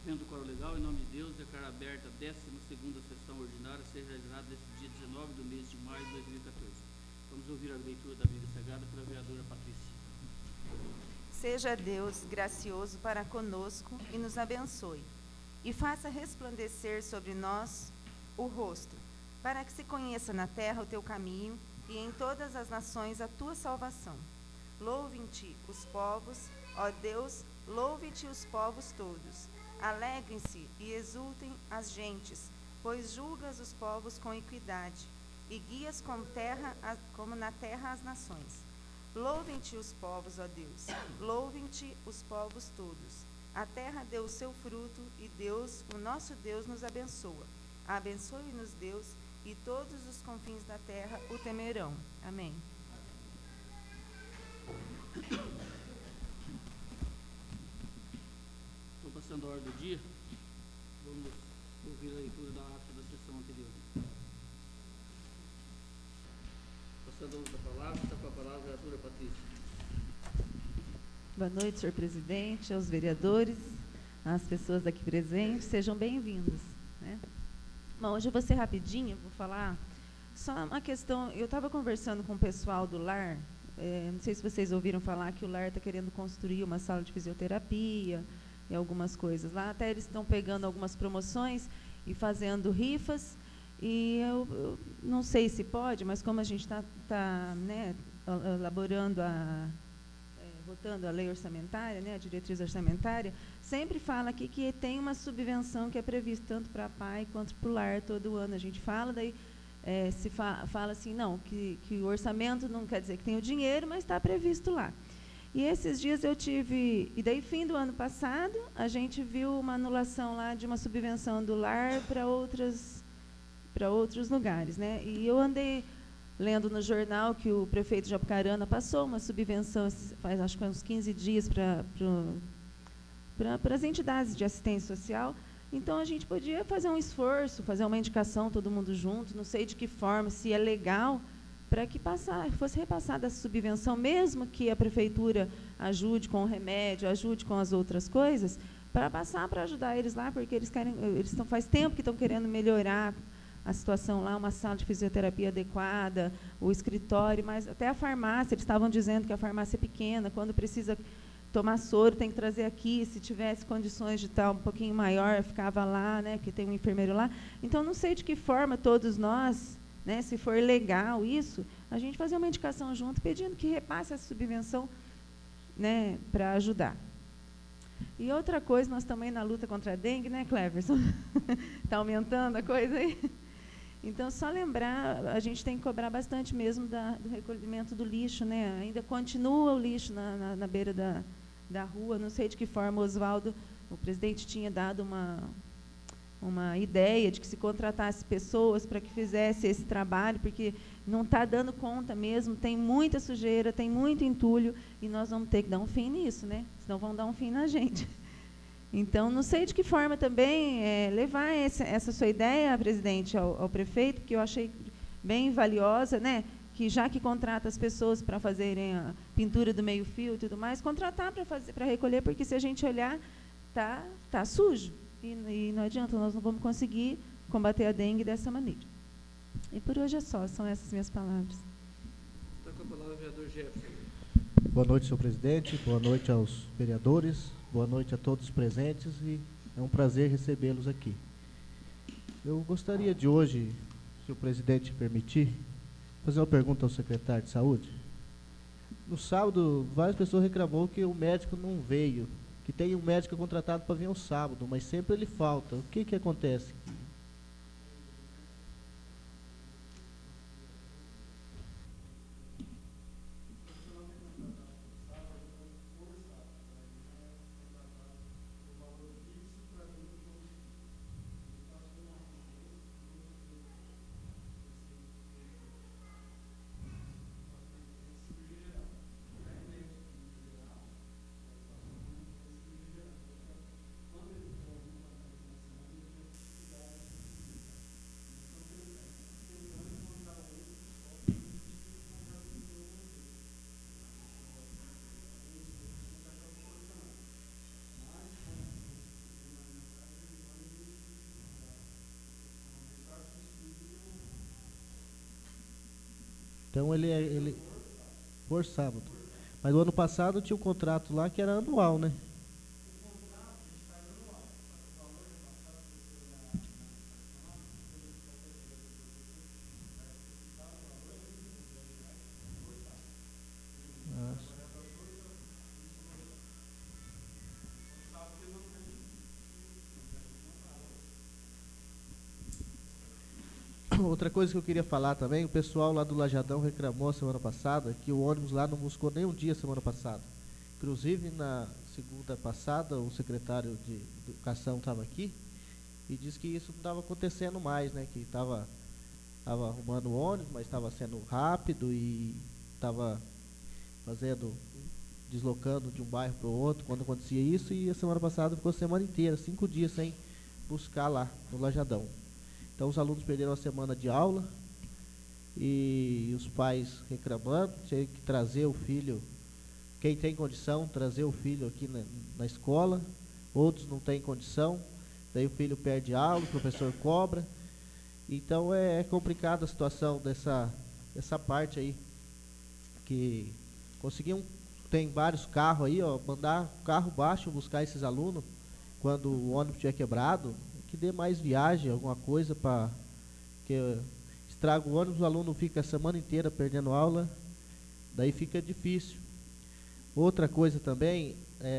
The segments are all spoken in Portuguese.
Vendo o coro legal, em nome de Deus, declaro aberta a 12ª sessão ordinária, seja realizada neste dia 19 do mês de maio de 2014. Vamos ouvir a leitura da Bíblia Sagrada pela vereadora Patrícia. Seja Deus gracioso para conosco e nos abençoe, e faça resplandecer sobre nós o rosto, para que se conheça na terra o teu caminho e em todas as nações a tua salvação. Louvem-te os povos, ó Deus, louve-te os povos todos. Alegrem-se e exultem as gentes, pois julgas os povos com equidade e guias como na terra as nações. Louvem-te os povos, ó Deus, louvem-te os povos todos. A terra deu o seu fruto e Deus, o nosso Deus, nos abençoa. Abençoe-nos, Deus, e todos os confins da terra o temerão. Amém. Estou passando a ordem do dia. Vamos ouvir a leitura da ata da sessão anterior. Passando a outra palavra, está com a palavra a vereadora Patrícia. Boa noite, senhor presidente, aos vereadores, às pessoas aqui presentes, sejam bem-vindos. Né? Bom, hoje eu vou ser rapidinho, vou falar só uma questão. Eu estava conversando com o pessoal do lar, não sei se vocês ouviram falar que o lar está querendo construir uma sala de fisioterapia e algumas coisas lá. Até eles estão pegando algumas promoções e fazendo rifas. E eu não sei se pode, mas como a gente está né, elaborando votando a lei orçamentária, né, a diretriz orçamentária, sempre fala aqui que tem uma subvenção que é prevista tanto para pai quanto para o lar todo ano. A gente fala, daí fala assim, não, que o orçamento não quer dizer que tem o dinheiro, mas está previsto lá. E esses dias eu tive, e daí fim do ano passado, a gente viu uma anulação lá de uma subvenção do lar para outros lugares, né? E eu andei lendo no jornal que o prefeito de Apucarana passou uma subvenção, faz acho que uns 15 dias, para as entidades de assistência social. Então, a gente podia fazer um esforço, fazer uma indicação, todo mundo junto, não sei de que forma, se é legal, para que fosse repassada essa subvenção, mesmo que a prefeitura ajude com o remédio, ajude com as outras coisas, para passar para ajudar eles lá, porque faz tempo que estão querendo melhorar a situação lá, uma sala de fisioterapia adequada, o escritório, mas até a farmácia, eles estavam dizendo que a farmácia é pequena, quando precisa tomar soro, tem que trazer aqui, se tivesse condições de estar um pouquinho maior, ficava lá, né, que tem um enfermeiro lá. Então, não sei de que forma todos nós, né, se for legal isso, a gente fazer uma indicação junto, pedindo que repasse essa subvenção, né, para ajudar. E outra coisa, nós também na luta contra a dengue, né, Cleverson? Está aumentando a coisa aí? Então, só lembrar, a gente tem que cobrar bastante mesmo do recolhimento do lixo, né? Ainda continua o lixo na beira da rua, não sei de que forma o Oswaldo, o presidente, tinha dado uma ideia de que se contratasse pessoas para que fizesse esse trabalho, porque não está dando conta mesmo, tem muita sujeira, tem muito entulho, e nós vamos ter que dar um fim nisso, né? Senão vão dar um fim na gente. Então, não sei de que forma também levar essa sua ideia, presidente, ao prefeito, que eu achei bem valiosa, né? Que já que contrata as pessoas para fazerem a pintura do meio-fio e tudo mais, contratar para recolher, porque se a gente olhar, tá sujo. E não adianta, nós não vamos conseguir combater a dengue dessa maneira. E por hoje é só, são essas minhas palavras. Está com a palavra o vereador Jefferson. Boa noite, senhor presidente, boa noite aos vereadores, boa noite a todos os presentes, e é um prazer recebê-los aqui. Eu gostaria de hoje, se o presidente permitir, fazer uma pergunta ao secretário de saúde. No sábado, várias pessoas reclamou que o médico não veio, que tem um médico contratado para vir ao sábado, mas sempre ele falta. O que acontece? Então ele por sábado. Mas o ano passado tinha um contrato lá que era anual, né? Outra coisa que eu queria falar também, o pessoal lá do Lajadão reclamou semana passada que o ônibus lá não buscou nem um dia semana passada. Inclusive, na segunda passada, o secretário de Educação estava aqui e disse que isso não estava acontecendo mais, né? Que estava arrumando o ônibus, mas estava sendo rápido e estava deslocando de um bairro para o outro quando acontecia isso, e a semana passada ficou a semana inteira, 5 dias sem buscar lá no Lajadão. Então os alunos perderam a semana de aula e os pais reclamando, tinha que trazer o filho, quem tem condição, trazer o filho aqui na escola, outros não têm condição, daí o filho perde aula, o professor cobra. Então é complicada a situação dessa parte aí, que conseguiam, tem vários carros aí, ó, mandar carro baixo buscar esses alunos quando o ônibus tiver quebrado, que dê mais viagem, alguma coisa, para que estraga o ônibus, o aluno fica a semana inteira perdendo aula, daí fica difícil. Outra coisa também,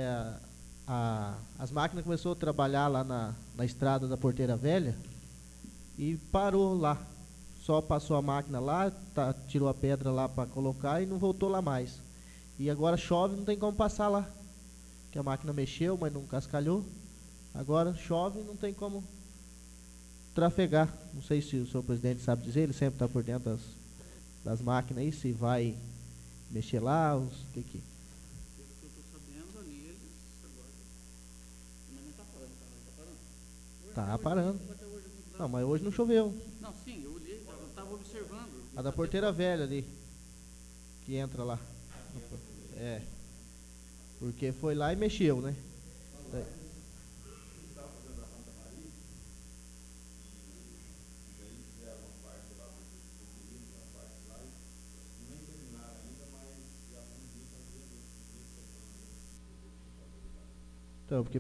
as máquinas começaram a trabalhar lá na estrada da Porteira Velha e parou lá, só passou a máquina lá, tirou a pedra lá para colocar e não voltou lá mais. E agora chove, não tem como passar lá, que a máquina mexeu, mas não cascalhou. Agora chove e não tem como trafegar. Não sei se o senhor presidente sabe dizer, ele sempre está por dentro das máquinas aí, se vai mexer lá, o que que... Pelo que eu estou sabendo, ali eles agora... Mas não está parando, Tá parando. Até hoje, Não, mas hoje não choveu. não, sim, eu olhei, estava observando. A da Porteira Velha ali, que entra lá. É, porque foi lá e mexeu, né? Daí... Então, porque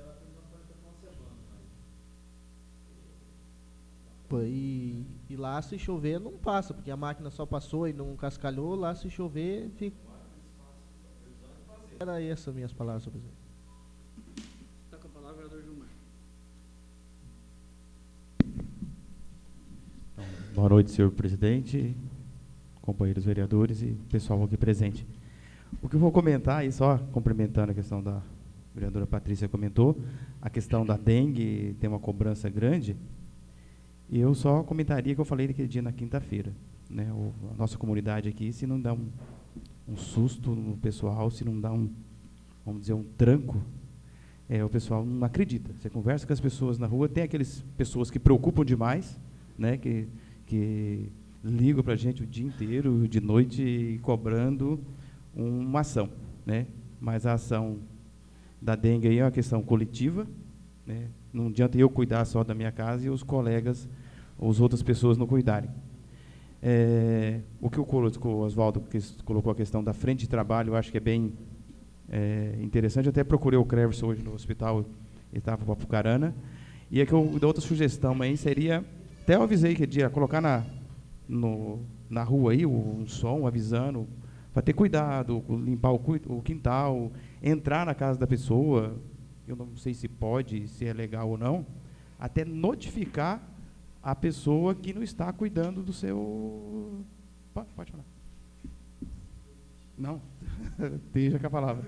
e lá se chover não passa, porque a máquina só passou e não cascalhou, lá se chover fica... Era essas minhas palavras, senhor presidente. Está com a palavra, vereador Gilmar. Então, boa noite, senhor presidente, companheiros vereadores e pessoal aqui presente. O que eu vou comentar, e só complementando a questão da vereadora Patrícia comentou, a questão da dengue tem uma cobrança grande, e eu só comentaria que eu falei naquele dia na quinta-feira, né? A nossa comunidade aqui, se não dá um susto no pessoal, se não dá vamos dizer, um tranco, o pessoal não acredita. Você conversa com as pessoas na rua, tem aquelas pessoas que preocupam demais, né? Que ligam para a gente o dia inteiro, de noite, cobrando uma ação, né? Mas a ação da dengue aí é uma questão coletiva, né? Não adianta eu cuidar só da minha casa e os colegas, as outras pessoas não cuidarem. O que o Oswaldo colocou a questão da frente de trabalho, eu acho que é bem interessante. Eu até procurei o Cleverson hoje no hospital, ele estava para Apucarana, e que eu dou outra sugestão aí seria, até eu avisei que dia colocar na rua aí um som avisando para ter cuidado, limpar o quintal, entrar na casa da pessoa, eu não sei se pode, se é legal ou não, até notificar a pessoa que não está cuidando do seu... Pode falar. Não, deixa com a palavra.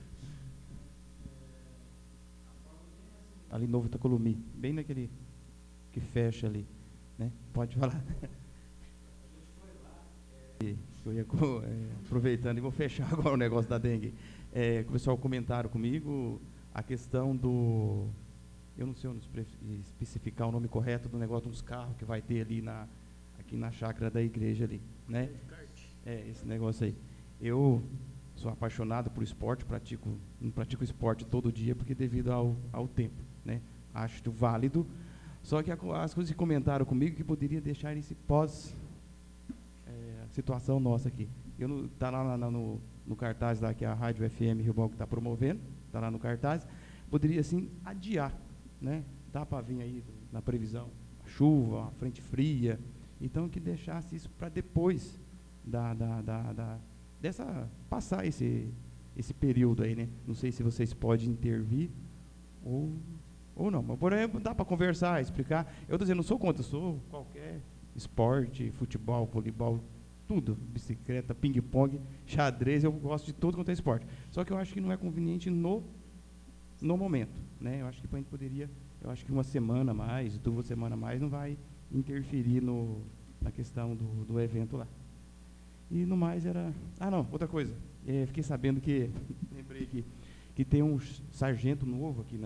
Ali Novo Itacolumi, bem naquele que fecha ali, né? Pode falar. Eu ia aproveitando e vou fechar agora o negócio da dengue. O pessoal comentaram comigo a questão do... Eu não sei especificar o nome correto do negócio dos carros que vai ter ali aqui na chácara da igreja ali, né? Esse negócio aí. Eu sou apaixonado por esporte, não pratico esporte todo dia porque devido ao tempo, né? Acho válido. Só que as coisas que comentaram comigo que poderia deixar esse situação nossa aqui. Está lá no cartaz lá, que é a Rádio FM Rio Bom que está promovendo, está lá no cartaz, poderia, assim, adiar, né? Dá para vir aí, na previsão, a chuva, a frente fria, então que deixasse isso para depois passar esse período aí, né? Não sei se vocês podem intervir ou não, mas, por exemplo, dá para conversar, explicar. Eu estou dizendo, não sou contra, sou qualquer esporte, futebol, voleibol, tudo, bicicleta, ping-pong, xadrez, eu gosto de tudo quanto é esporte. Só que eu acho que não é conveniente no momento, né? Eu acho que a gente poderia, eu acho que uma semana a mais, 2 semanas a mais, não vai interferir na questão do evento lá. E no mais era... não, outra coisa, fiquei sabendo que, lembrei aqui, que tem um sargento novo aqui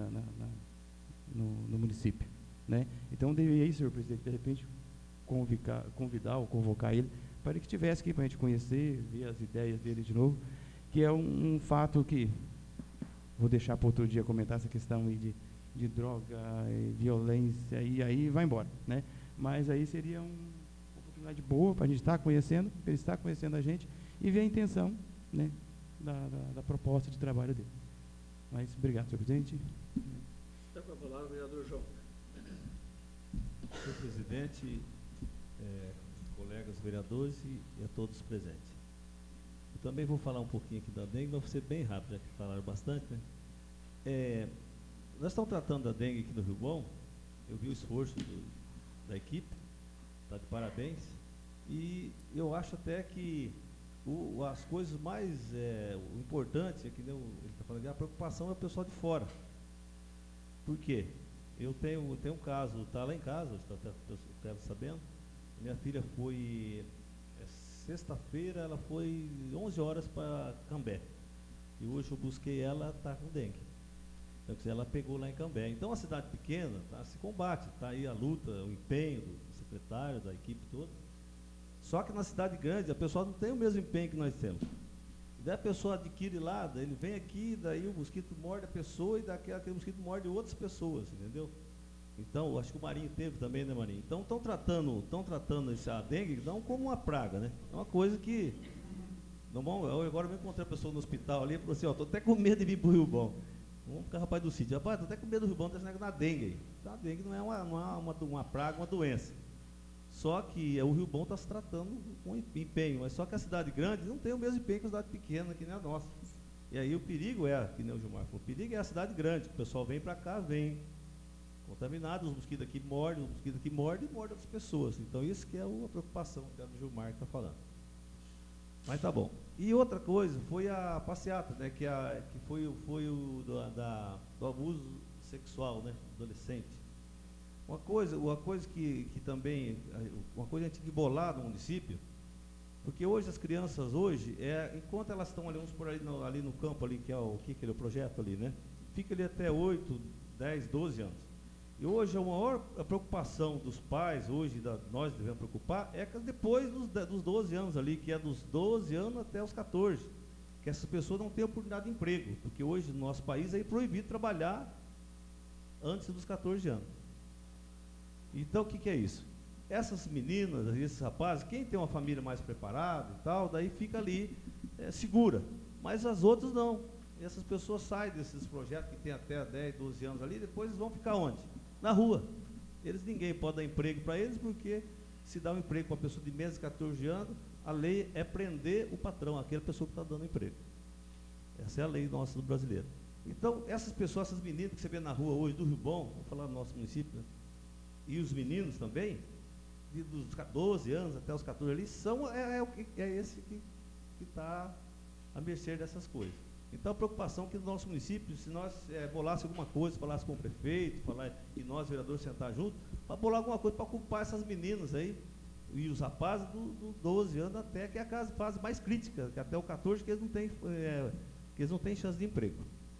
no município, né? Então, deveria aí, senhor presidente, de repente, convidar ou convocar ele, para que estivesse aqui para a gente conhecer, ver as ideias dele de novo, que é um fato que, vou deixar para outro dia comentar essa questão aí de droga, violência, e aí vai embora, né? Mas aí seria uma oportunidade boa para a gente estar conhecendo, para ele estar conhecendo a gente e ver a intenção, né, da proposta de trabalho dele. Mas, obrigado, senhor presidente. Está com a palavra o vereador João. Senhor presidente, colegas vereadores e a todos presentes. Eu também vou falar um pouquinho aqui da dengue, mas vou ser bem rápido, já que falaram bastante, né? Nós estamos tratando da dengue aqui no Rio Bom. Eu vi o esforço da equipe, está de parabéns, e eu acho até que as coisas mais o importante é que ele está falando, a preocupação é o pessoal de fora. Por quê? Eu tenho um caso, está lá em casa, estava sabendo. Minha filha foi sexta-feira, ela foi 11 horas para Cambé, e hoje eu busquei ela, está com dengue. Então, ela pegou lá em Cambé. Então, a cidade pequena se combate, está aí a luta, o empenho do secretário, da equipe toda. Só que na cidade grande, a pessoa não tem o mesmo empenho que nós temos. Daí a pessoa adquire lá, daí ele vem aqui, daí o mosquito morde a pessoa, e aquele mosquito morde outras pessoas, entendeu? Então, acho que o Marinho teve também, né, Marinho? Então, estão tratando a dengue não como uma praga, né? É uma coisa que... eu agora me encontrei a pessoa no hospital ali e falou assim, estou até com medo de vir para o Rio Bom. Vamos ficar, rapaz do sítio. Rapaz, estou até com medo do Rio Bom, está na dengue aí. A dengue não é uma praga, uma doença. Só que o Rio Bom está se tratando com empenho, mas só que a cidade grande não tem o mesmo empenho que a cidade pequena, que nem a nossa. E aí o perigo que nem o Gilmar falou, o perigo é a cidade grande, o pessoal vem para cá, vem contaminado, os mosquitos aqui mordem, e mordem outras pessoas. Então isso que é a preocupação que é do Gilmar que está falando. Mas tá bom. E outra coisa foi a passeata, né, que foi do abuso sexual, né, adolescente. Uma coisa que também, uma coisa a gente tem que bolar no município, porque hoje as crianças, enquanto elas estão ali, vamos por ali no campo, ali, que é o projeto ali, né, fica ali até 8, 10, 12 anos. E hoje a maior preocupação dos pais, nós devemos preocupar, é que depois dos 12 anos ali, que é dos 12 anos até os 14, que essas pessoas não têm oportunidade de emprego, porque hoje no nosso país é proibido trabalhar antes dos 14 anos. Então, o que é isso? Essas meninas, esses rapazes, quem tem uma família mais preparada e tal, daí fica ali segura, mas as outras não. E essas pessoas saem desses projetos que tem até 10, 12 anos ali, depois eles vão ficar onde? Na rua. Ninguém pode dar emprego para eles, porque se dá um emprego para uma pessoa de menos de 14 anos, a lei é prender o patrão, aquela pessoa que está dando emprego. Essa é a lei nossa do brasileiro. Então, essas pessoas, essas meninas que você vê na rua hoje do Rio Bom, vou falar do nosso município, né? E os meninos também, dos 12 anos até os 14 ali, é esse que está à mercê dessas coisas. Então, a preocupação que no nosso município, se nós bolássemos alguma coisa, falasse com o prefeito, e nós, vereadores, sentar junto, para bolar alguma coisa para ocupar essas meninas aí, e os rapazes do 12 anos até, que é a fase mais crítica, que até o 14, que eles não têm chance de emprego.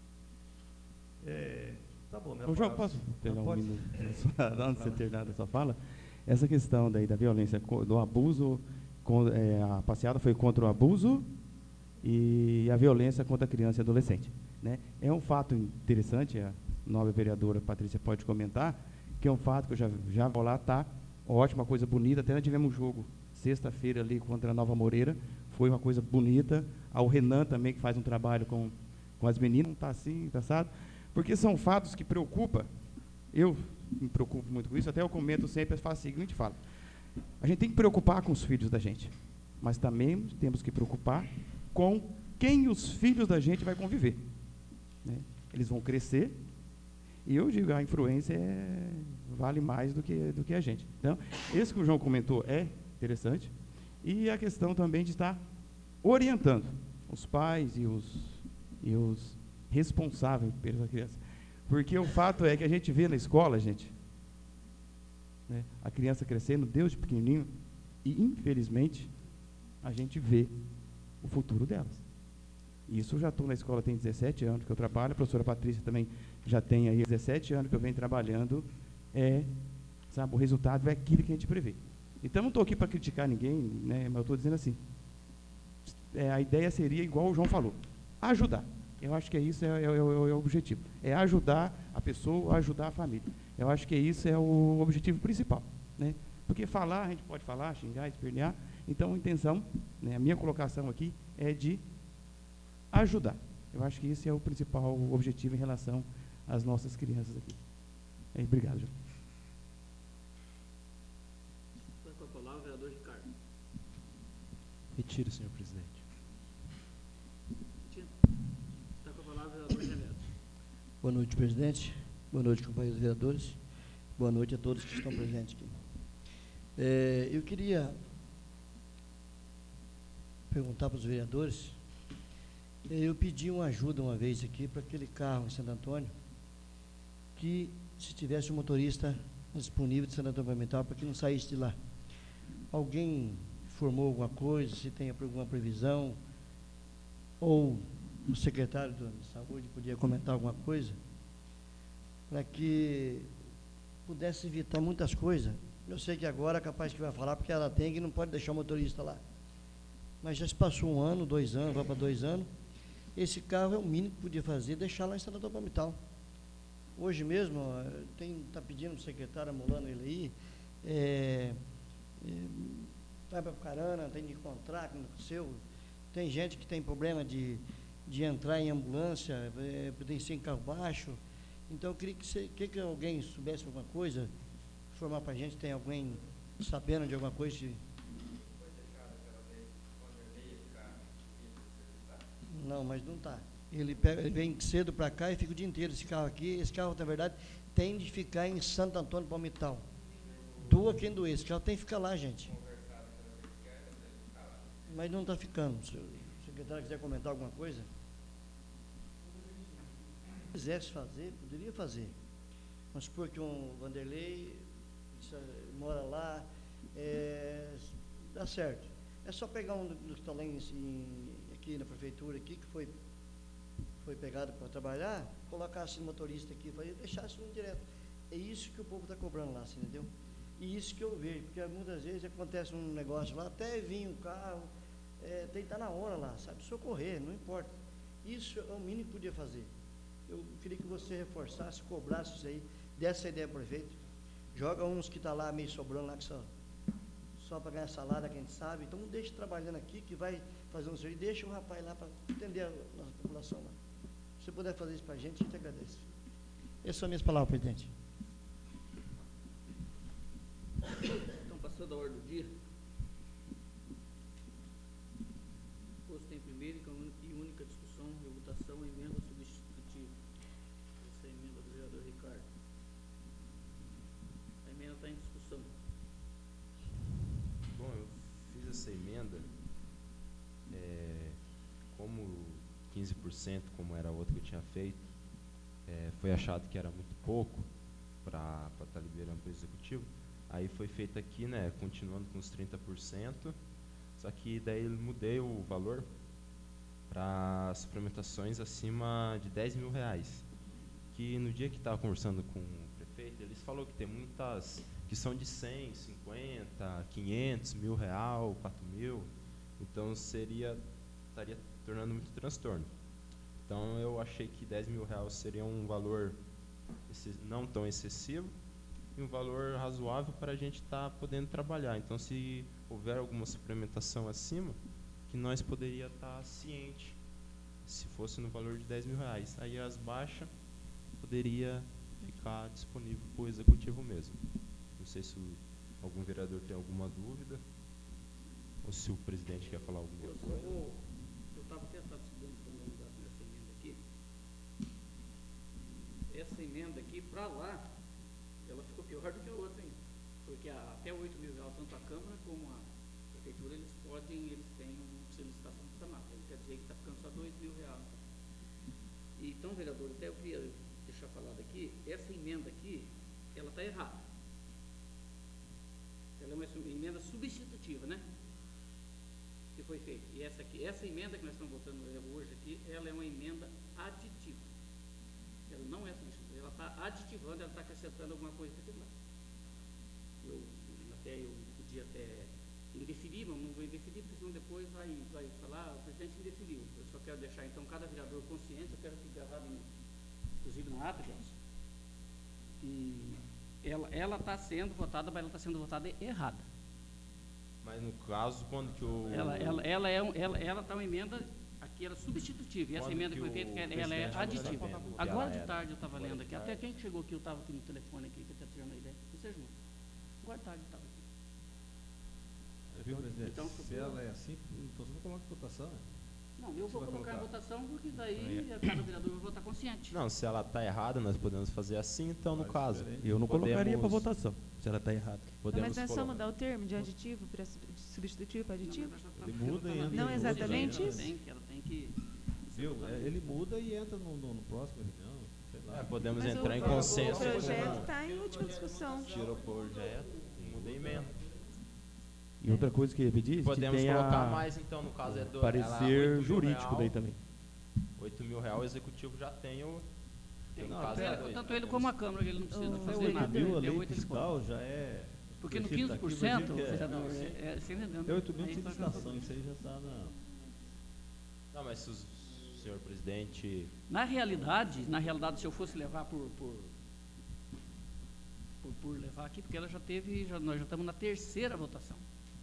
Tá bom, né? João, posso pegar um minuto antes de você terminar a sua fala? Essa questão daí da violência, do abuso, a passeada foi contra o abuso e a violência contra a criança e adolescente, né? É um fato interessante, a nova vereadora Patrícia pode comentar, que é um fato que eu já vou lá, tá ótima, coisa bonita, até nós tivemos um jogo sexta-feira ali contra a Nova Moreira, foi uma coisa bonita. Ao Renan também, que faz um trabalho com as meninas, não está assim, tá sabe? Porque são fatos que preocupam. Eu me preocupo muito com isso, até eu comento sempre, eu faço o seguinte, falo, a gente tem que preocupar com os filhos da gente, mas também temos que preocupar com quem os filhos da gente vai conviver, né? Eles vão crescer, e eu digo, a influência vale mais do que a gente. Então, esse que o João comentou é interessante, e a questão também de estar orientando os pais e os responsáveis pela criança. Porque o fato é que a gente vê na escola, gente, né, a criança crescendo, desde pequenininho, e infelizmente a gente vê o futuro delas. Isso eu já estou na escola, tem 17 anos que eu trabalho, a professora Patrícia também já tem aí 17 anos que eu venho trabalhando, sabe, o resultado é aquilo que a gente prevê. Então não estou aqui para criticar ninguém, né, mas eu estou dizendo assim, a ideia seria, igual o João falou, ajudar. Eu acho que isso é o objetivo. É ajudar a pessoa, ajudar a família. Eu acho que isso é o objetivo principal, né? Porque falar, a gente pode falar, xingar, espernear. Então, a intenção, né, a minha colocação aqui é de ajudar. Eu acho que esse é o principal objetivo em relação às nossas crianças aqui. Obrigado, João. Está com a palavra o vereador Ricardo. Retiro, senhor presidente. Está com a palavra o vereador Renato. Boa noite, presidente. Boa noite, companheiros vereadores. Boa noite a todos que estão presentes aqui. Eu queria perguntar para os vereadores. Eu pedi uma ajuda uma vez aqui para aquele carro em Santo Antônio, que se tivesse um motorista disponível de Santo Antônio Palmital, para que não saísse de lá. Alguém informou alguma coisa, se tem alguma previsão, ou o secretário de saúde podia comentar alguma coisa, para que pudesse evitar muitas coisas. Eu sei que agora é capaz que vai falar, porque ela tem que não pode deixar o motorista lá. Mas já se passou 1 ano, 2 anos, vai para 2 anos, esse carro é o mínimo que podia fazer, deixar lá em Santo Antônio Palmital. Hoje mesmo, está pedindo para o secretário, amolando ele aí, vai para Pucarana, tem de encontrar com o seu. Tem gente que tem problema de entrar em ambulância, tem que ser em carro baixo. Então, eu queria que alguém soubesse alguma coisa, informar para a gente, tem alguém sabendo de alguma coisa. Não, mas não está. Ele vem cedo para cá e fica o dia inteiro esse carro aqui. Esse carro, na verdade, tem de ficar em Santo Antônio Palmital. Doa quem doer. Esse carro tem que ficar lá, gente. Mas não está ficando. Se o secretário quiser comentar alguma coisa. Se quisesse fazer, poderia fazer. Mas porque um Vanderlei mora lá, dá certo. É só pegar um dos que está lá aqui na prefeitura, aqui, que foi pegado para trabalhar, colocar assim motorista aqui, deixar isso direto. É isso que o povo está cobrando lá, assim, entendeu? E isso que eu vejo, porque muitas vezes acontece um negócio lá, até vir um carro, tem que estar na hora lá, sabe? Socorrer, não importa. Isso é o mínimo que podia fazer. Eu queria que você reforçasse, cobrasse isso aí, desse essa ideia para o prefeito. Joga uns que estão lá meio sobrando lá, que só para ganhar salário, quem sabe. Então, não deixe trabalhando aqui, que vai fazer um serviço, deixa o rapaz lá para atender a nossa população lá. Se você puder fazer isso para a gente agradece. Essas são minhas palavras, presidente. Então, passando a ordem do dia. Posto em primeira e única discussão e votação a emenda substitutiva. Essa é a emenda do vereador Ricardo. A emenda está em discussão. Bom, eu fiz essa emenda, como 15%, como era a outra que eu tinha feito, foi achado que era muito pouco para estar liberando para o executivo. Aí foi feito aqui, né, continuando com os 30%, só que daí eu mudei o valor para suplementações acima de R$10.000, que no dia que estava conversando com o prefeito, eles falaram que tem muitas que são de 100, 50, 500, R$1.000, 4.000, então estaria tornando muito transtorno. Então eu achei que R$10.000 seria um valor não tão excessivo e um valor razoável para a gente estar podendo trabalhar. Então, se houver alguma suplementação acima, que nós poderia estar ciente, se fosse no valor de R$10.000. Aí as baixas poderia ficar disponível para o executivo mesmo. Não sei se algum vereador tem alguma dúvida, ou se o presidente quer falar alguma coisa. Eu estava até estudando para analisar essa emenda aqui. Essa emenda aqui, para lá, ela ficou pior do que a outra ainda. Porque até R$8.000, tanto a Câmara como a Prefeitura, eles têm uma solicitação dessa mata. Quer dizer que está ficando só R$2.000. Então, vereador, até eu queria deixar falado aqui, essa emenda aqui, ela está errada. Ela é uma emenda substitutiva, né? Que foi feita. E essa emenda que nós estamos votando hoje aqui, ela é uma emenda aditiva. Ela não é substitutiva, ela está aditivando, ela está acrescentando alguma coisa para aquilo lá. Eu podia até indeferir, mas não vou indeferir, porque senão depois vai falar, o presidente indeferiu. Eu só quero deixar, então, cada vereador consciente, eu quero que gravado, inclusive na ata, que ela está sendo votada, mas ela está sendo votada errada. Mas no caso, quando que o... Ela está uma emenda, aqui era substitutiva, e essa emenda que foi feita, ela é aditiva. Agora de tarde eu estava lendo aqui, até quem chegou aqui, eu estava aqui no telefone aqui, que até tirando a ideia, você junto. Agora de tarde eu estava aqui. Viu, presidente? Então, se ela é assim, então você não coloca em votação, né? Não, eu vou colocar em votação, porque daí cada vereador vai votar consciente. Não, se ela está errada, nós podemos fazer assim, então, no caso. Eu não colocaria para votação, se ela está errada. Mas é só mudar o termo de aditivo para substitutivo para aditivo? Ele muda e entra. Não exatamente isso? Ela tem que... Viu? Ele muda e entra no próximo reunião, sei lá. Podemos entrar em consenso. O projeto está em última discussão. Tira o projeto, muda a emenda. E outra coisa que eu ia pedir, podemos colocar mais, então, no caso é do parecer jurídico daí também. R$8.000 o executivo já tem o... Tanto ele como a Câmara, ele não precisa fazer nada. A lei fiscal já é... Porque no 15%, vereador, você entendeu? É 8 mil de licitação, isso aí já está na... Não, mas se o senhor presidente... Na realidade, se eu fosse levar por levar aqui, porque ela já teve, nós já estamos na terceira votação.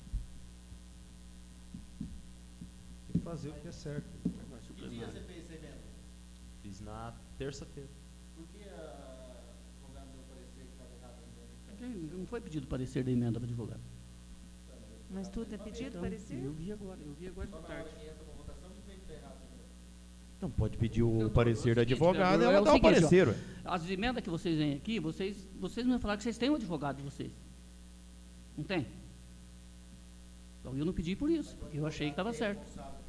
Tem que fazer o que é certo. Que dia você fez essa emenda? Fiz na terça-feira. Por que a advogada deu parecer que estava errado a emenda? Não foi pedido parecer da emenda para advogado. Mas tudo é pedido parecer? Eu vi agora de tarde. Não, pode pedir o parecer da advogada e ela dá o parecer. As emendas que vocês vêm aqui, vocês me falaram que vocês têm um advogado de vocês. Não tem? Então eu não pedi por isso, porque eu achei que estava certo.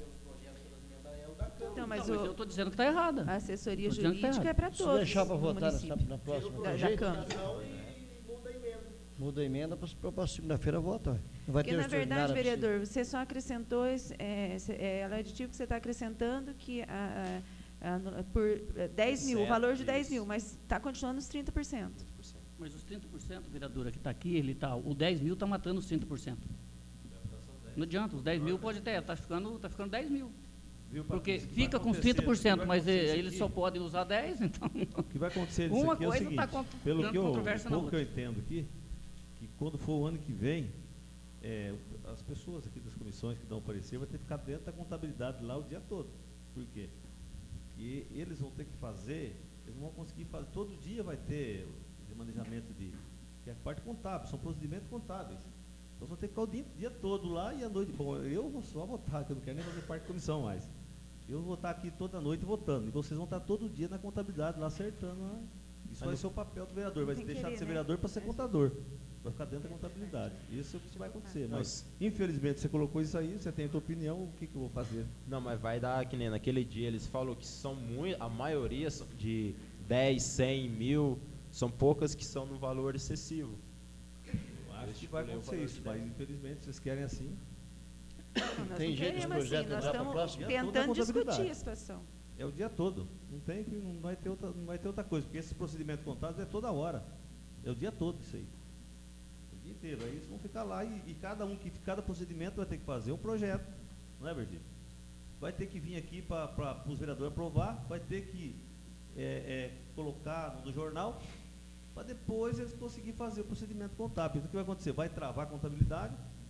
Então, mas eu estou dizendo que está errada. A assessoria jurídica é para todos. Se deixar para votar na próxima da Câmara. Muda a emenda para segunda-feira vota. Não vai porque, ter na verdade, vereador, você só acrescentou, ela é aditivo que você está acrescentando que por 10 mil, o valor de 10 mil, mas está continuando os 30%. Mas os 30%, vereadora, que está aqui, o 10 mil está matando os 30%. Não adianta, os 10 mil pode até, está ficando 10 mil. Viu, porque fica com os 30%, mas eles só podem usar 10, então... O que vai acontecer nisso uma aqui coisa é o seguinte, pelo que eu entendo aqui, que quando for o ano que vem, as pessoas aqui das comissões que dão o parecer vão ter que ficar dentro da contabilidade lá o dia todo. Por quê? Porque eles vão ter que fazer, eles não vão conseguir fazer, todo dia vai ter remanejamento que é a parte contábil, são procedimentos contábeis. Então vão ter que ficar o dia todo lá e à noite. Bom, eu vou só votar, que eu não quero nem fazer parte da comissão mais. Eu vou estar aqui toda noite votando, e vocês vão estar todo dia na contabilidade lá acertando. Isso vai ser o papel do vereador, vai deixar de ser vereador para ser contador. Vai ficar dentro da contabilidade. Isso é o que vai acontecer. Mas, infelizmente, você colocou isso aí, você tem a tua opinião, o que eu vou fazer? Não, mas vai dar, que nem naquele dia, eles falam que são a maioria são de 10, 100, 1000, são poucas que são no valor excessivo. Eu acho que vai acontecer isso, mas infelizmente, vocês querem assim. Não, tem jeito de projeto, nós estamos tentando discutir a situação. É o dia todo. Não vai ter outra coisa, porque esse procedimento contábil é toda hora. É o dia todo isso aí. O dia inteiro. Aí eles vão ficar lá e cada procedimento vai ter que fazer um projeto. Não é, Virgílio? Vai ter que vir aqui para os vereadores aprovar, vai ter que colocar no jornal, para depois eles conseguirem fazer o procedimento contábil. Então, o que vai acontecer? Vai travar a contabilidade,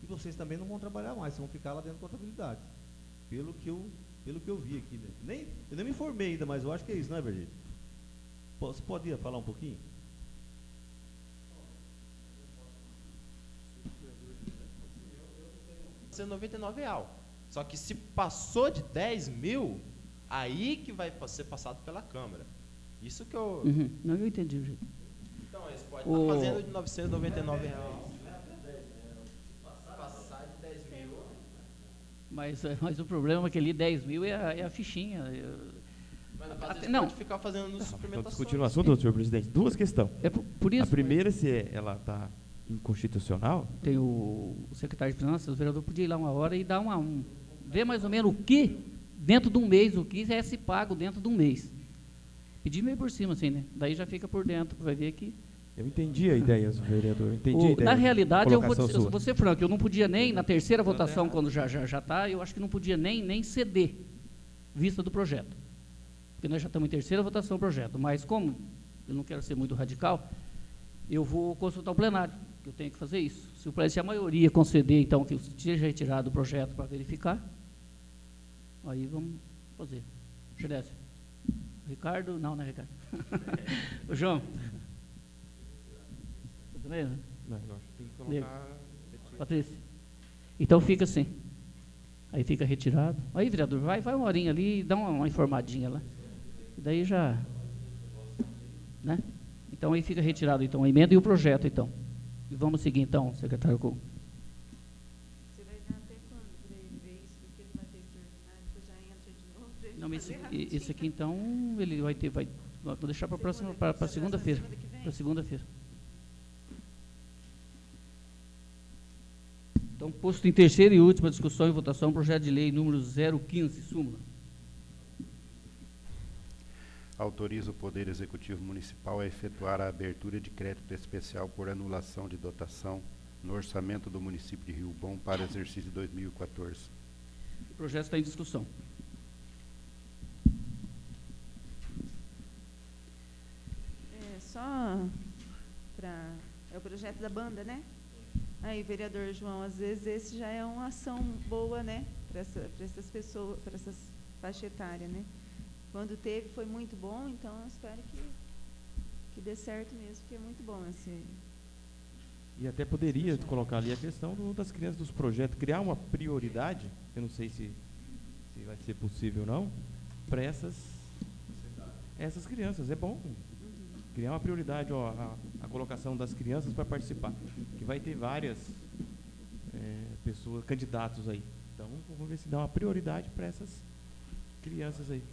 e vocês também não vão trabalhar mais, vocês vão ficar lá dentro da contabilidade. Pelo que eu vi aqui, né? Eu nem me informei ainda, mas eu acho que é isso, não é, Virgílio? Você podia falar um pouquinho? R$99. Só que se passou de 10 mil, aí que vai ser passado pela Câmara. Isso que eu... Não, eu entendi o jeito. Então, eles podem estar fazendo de R$999. Passar de 10 mil... Mas o problema é que ali 10 mil é a fichinha. Mas às vezes pode ficar fazendo suplementação. Discutindo o assunto, senhor presidente, duas questões. Por isso, a primeira, se ela está inconstitucional. Tem o secretário de Finanças, o vereador podia ir lá uma hora e dar ver mais ou menos o que, dentro de um mês, o que é se pago dentro de um mês. Pedir meio por cima, assim, né? Daí já fica por dentro, vai ver que... Eu entendi a ideia, vereador, eu entendi a ideia. Na realidade, eu vou ser franco, eu não podia nem, na terceira votação, quando já está, eu acho que não podia nem ceder vista do projeto. Porque nós já estamos em terceira votação do projeto, mas como eu não quero ser muito radical, eu vou consultar o plenário, que eu tenho que fazer isso. Se a maioria conceder, então, que seja retirado o projeto para verificar, aí vamos fazer. Xerésio. Ricardo? Não é Ricardo. O João. Também, né? Não, eu acho que tem que colocar... Patrícia. Então fica assim. Aí fica retirado. Aí, vereador, vai uma horinha ali e dá uma informadinha lá. E daí já... Né? Então aí fica retirado então, a emenda e o projeto, então. E vamos seguir, então, secretário Couto. Você vai dar até quando para ele ver isso? Porque ele vai ter extraordinário, depois já entra de novo para ele Não, fazer esse aqui, então, ele vai ter... Vou deixar para a próxima, para segunda-feira. Para segunda-feira. Então, posto em terceira e última discussão e votação, projeto de lei número 015, súmula. Autoriza o Poder Executivo Municipal a efetuar a abertura de crédito especial por anulação de dotação no orçamento do município de Rio Bom para exercício 2014. O projeto está em discussão. É o projeto da banda, né? Aí, vereador João, às vezes esse já é uma ação boa, né? Para essas pessoas, para essas faixa etária, né? Quando teve foi muito bom, então eu espero que dê certo mesmo, porque é muito bom esse... E até poderia colocar ali a questão das crianças dos projetos, criar uma prioridade, eu não sei se vai ser possível ou não, para essas crianças. É bom criar uma prioridade, a colocação das crianças para participar, que vai ter várias pessoas, candidatos aí. Então, vamos ver se dá uma prioridade para essas crianças aí.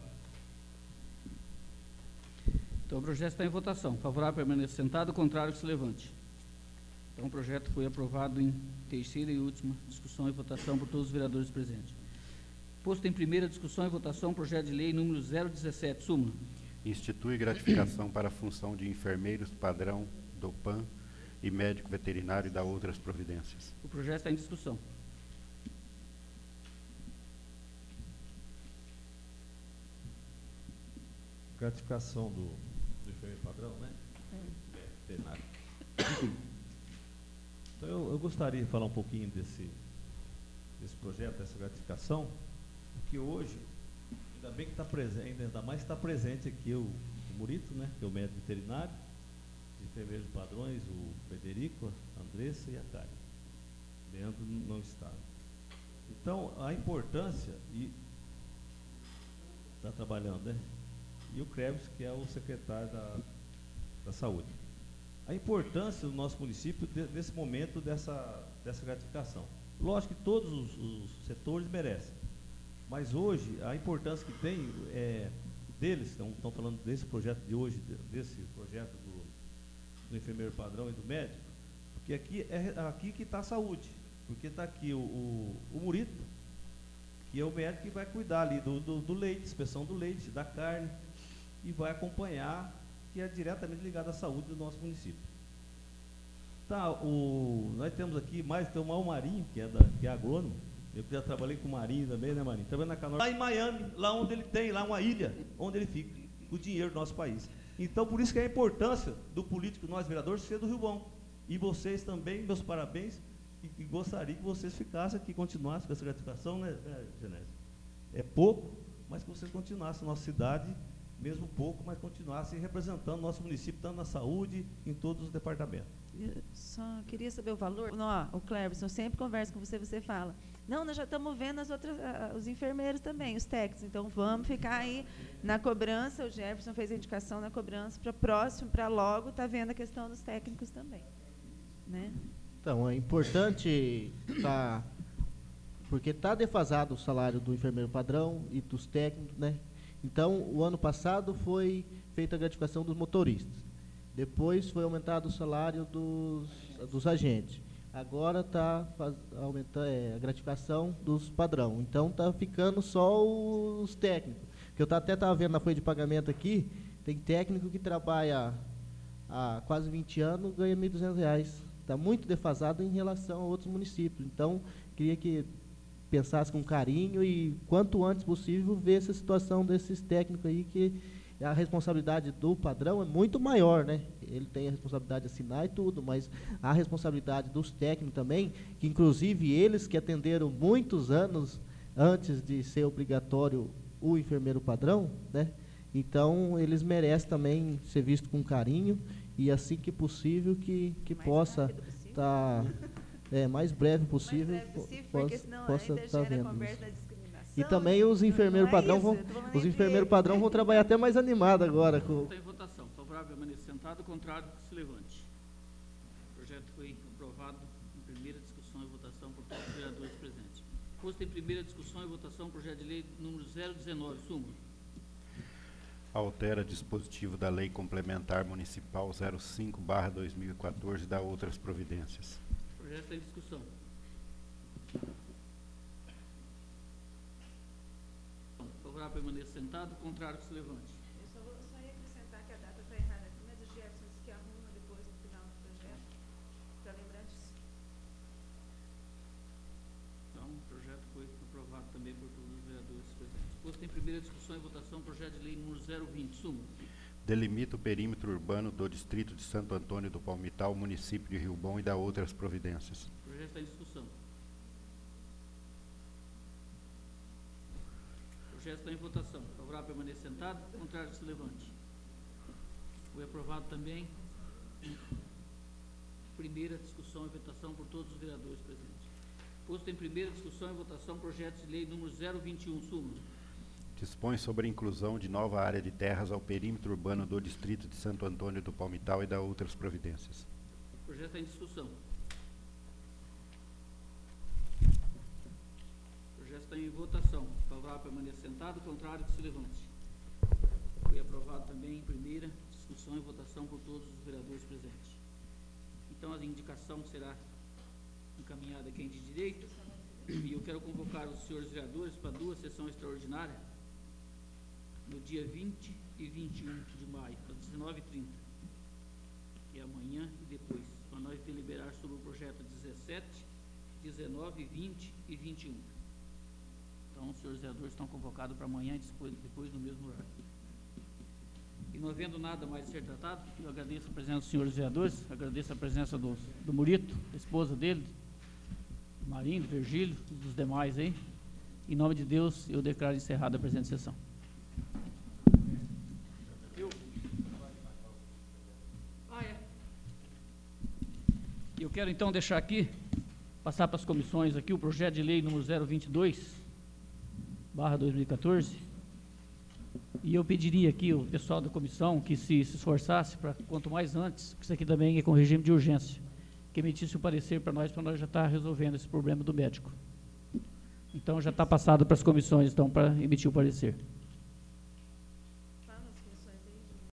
Então, o projeto está em votação. Favorável, permaneça sentado. Contrário, que se levante. Então, o projeto foi aprovado em terceira e última discussão e votação por todos os vereadores presentes. Posto em primeira discussão e votação, projeto de lei número 017, súmula. Institui gratificação para a função de enfermeiros padrão do PAN e médico veterinário e dá outras providências. O projeto está em discussão. Gratificação do enfermeiro padrão, né? Veterinário. Então, eu gostaria de falar um pouquinho desse projeto, dessa gratificação, porque hoje, ainda bem que está presente, ainda mais está presente aqui o Murito, né? Que é o médico veterinário, os enfermeiros padrões, o Frederico, a Andressa e a Karen. Leandro não está. Então, a importância, e está trabalhando, né? E o Krebs, que é o secretário da Saúde. A importância do nosso município nesse momento dessa gratificação. Lógico que todos os setores merecem, mas hoje a importância que tem deles, estão falando desse projeto de hoje, desse projeto do enfermeiro padrão e do médico, porque aqui é aqui que está a saúde, porque está aqui o Murito, que é o médico que vai cuidar ali do leite, inspeção do leite, da carne, e vai acompanhar, que é diretamente ligado à saúde do nosso município. Tá, nós temos aqui tem o Mauro Marinho, que é agrônomo. Eu já trabalhei com o Marinho também, né, Marinho? Trabalhando na Canora, lá em Miami, lá onde ele tem, lá uma ilha, onde ele fica, o dinheiro do nosso país. Então, por isso que é a importância do político, nós vereadores, ser do Rio Bom. E vocês também, meus parabéns, E gostaria que vocês ficassem aqui, continuassem com essa gratificação, né, Genésio? É pouco, mas que vocês continuassem na nossa cidade, mesmo pouco, mas continuassem representando nosso município, tanto na saúde, em todos os departamentos. Eu só queria saber o valor. Não, o Cleverson sempre conversa com você, você fala, não, nós já estamos vendo as outras, os enfermeiros também, os técnicos, então vamos ficar aí na cobrança, o Jefferson fez a indicação na cobrança para próximo, para logo, está vendo a questão dos técnicos também. Né? Então, é importante porque está defasado o salário do enfermeiro padrão e dos técnicos, né? Então, o ano passado foi feita a gratificação dos motoristas. Depois foi aumentado o salário dos agentes. Agora está aumentando a gratificação dos padrão. Então, está ficando só os técnicos. Que eu até estava vendo na folha de pagamento aqui, tem técnico que trabalha há quase 20 anos, ganha R$ 1.200. Está muito defasado em relação a outros municípios. Então, queria que pensasse com carinho e, quanto antes possível, ver essa situação desses técnicos aí, que a responsabilidade do padrão é muito maior, né? Ele tem a responsabilidade de assinar e tudo, mas a responsabilidade dos técnicos também, que inclusive eles que atenderam muitos anos antes de ser obrigatório o enfermeiro padrão, né? Então, eles merecem também ser vistos com carinho e, assim que possível, que possa estar mais breve possível, possa estar vendo isso. E também os enfermeiros padrão vão trabalhar até mais animado agora. Está em votação. Favorável, permaneça sentado. Contrário, que se levante. O projeto foi aprovado em primeira discussão e votação por todos os vereadores presentes. Posto em primeira discussão e votação, projeto de lei número 019, súmula. Altera dispositivo da Lei Complementar Municipal 05/2014 e dá outras providências. O projeto está em discussão. Favorável, permaneça sentado. Contrário, que se levante. Eu só ia acrescentar que a data está errada aqui, mas o Jefferson disse que arruma depois no final do projeto. Para lembrar disso. Então, o projeto foi aprovado também por todos os vereadores presentes. Posto em primeira discussão e votação, projeto de lei número 020, súmula. Delimita o perímetro urbano do distrito de Santo Antônio do Palmital, município de Rio Bom, e dá outras providências. O projeto está em discussão. O projeto está em votação. Favorável, permaneça sentado. Contrário, que se levante. Foi aprovado também primeira discussão e votação por todos os vereadores presentes. Posto em primeira discussão e votação, projeto de lei número 021, súmula. Dispõe sobre a inclusão de nova área de terras ao perímetro urbano do distrito de Santo Antônio do Palmital e dá outras providências. O projeto está em discussão. O projeto está em votação. Favorável, permaneça sentado. Contrário, que se levante. Foi aprovado também em primeira discussão e votação por todos os vereadores presentes. Então, a indicação será encaminhada a quem de direito. E eu quero convocar os senhores vereadores para 2 sessões extraordinárias no dia 20 e 21 de maio, às 19h30, que é amanhã e depois, para nós deliberar sobre o projeto 17, 19, 20 e 21. Então, os senhores vereadores estão convocados para amanhã e depois no mesmo horário. E não havendo nada mais a ser tratado, eu agradeço a presença dos senhores vereadores, agradeço a presença do Murito, da esposa dele, do Marinho, do Virgílio e dos demais aí. Em nome de Deus, eu declaro encerrada a presente sessão. Eu quero então deixar aqui, passar para as comissões aqui, o projeto de lei número 022/2014, e eu pediria aqui o pessoal da comissão que se esforçasse para, quanto mais antes, que isso aqui também é com regime de urgência, que emitisse o parecer para nós já estar resolvendo esse problema do médico. Então, já está passado para as comissões, então, para emitir o parecer.